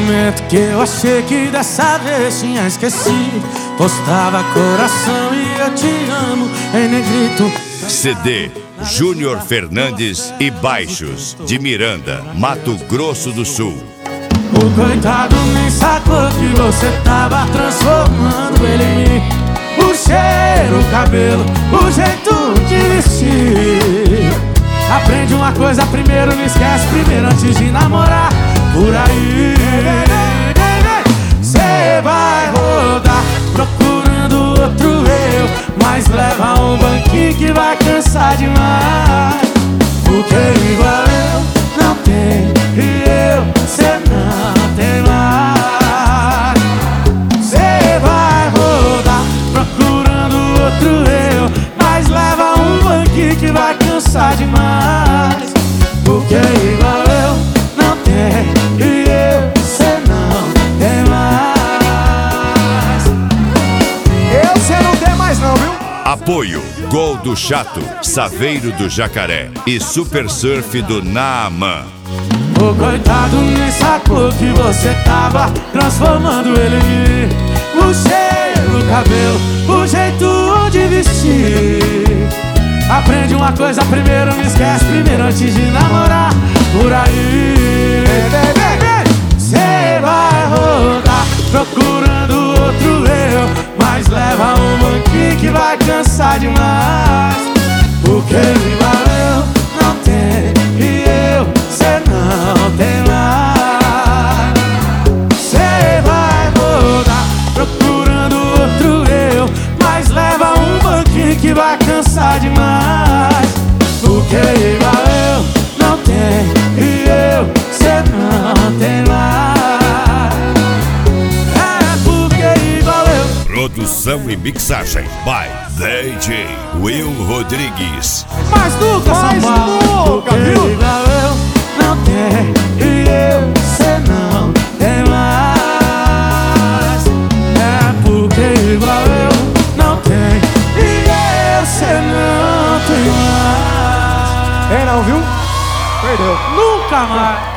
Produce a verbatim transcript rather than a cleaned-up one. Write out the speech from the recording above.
momento que eu achei que dessa vez tinha esquecido. Postava coração e eu te amo em negrito. C D Júnior Fernandes e Baixos, de Miranda, Mato Grosso do Sul. O coitado nem sacou que você tava transformando ele em mim. O cheiro, o cabelo, o jeito de vestir. Aprende uma coisa primeiro, não esquece primeiro antes de namorar. Por aí cê vai rodar procurando outro eu, mas leva um banquinho que vai cansar demais. Porque igual eu não tem e eu, cê não tem mais. Cê vai rodar procurando outro eu, mas leva um banquinho que vai cansar demais. Porque igual eu não tem e eu, cê não tem mais. Eu cê não tem mais não, viu? Apoio Gol do Chato, Saveiro do Jacaré e Super Surf do Naamã. O coitado nem sacou que você tava transformando ele em mim. O cheiro, o cabelo, o jeito de vestir. Aprende uma coisa primeiro, não esquece primeiro antes de namorar. Por aí cê vai rodar procurando outro eu, mas leva um banquinho que vai cansar demais. Porque igual eu não tem e eu, cê não tem mais. Cê vai rodar procurando outro eu, mas leva um banquinho que vai cansar demais. Porque igual eu não tem e eu, cê não tem mais. É porque igual eu. Produção e mixagem by D J Will Rodrigues. Mas nunca, Mas nunca, viu? Igual eu não tem e eu, cê não tem mais. É porque igual eu não tem e eu, cê não tem mais. É não, viu? Perdeu. Nunca mais.